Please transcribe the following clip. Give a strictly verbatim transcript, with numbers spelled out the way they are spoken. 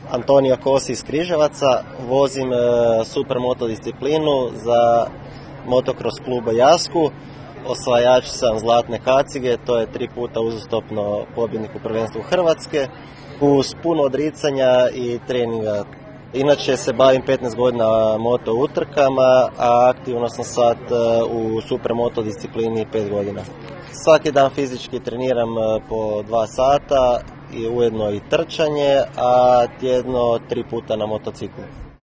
Antonija Kosi iz Križevaca, vozim supermoto disciplinu za motocross kluba Jasku. Osvajač sam zlatne kacige, to je tri puta uzastopno pobjednik u prvenstvu Hrvatske, uz puno odricanja i treninga. Inače se bavim petnaest godina moto utrkama, a aktivno sam sad u supermoto disciplini pet godina. Svaki dan fizički treniram po dva sata i ujedno i trčanje, a tjedno tri puta na motociklu.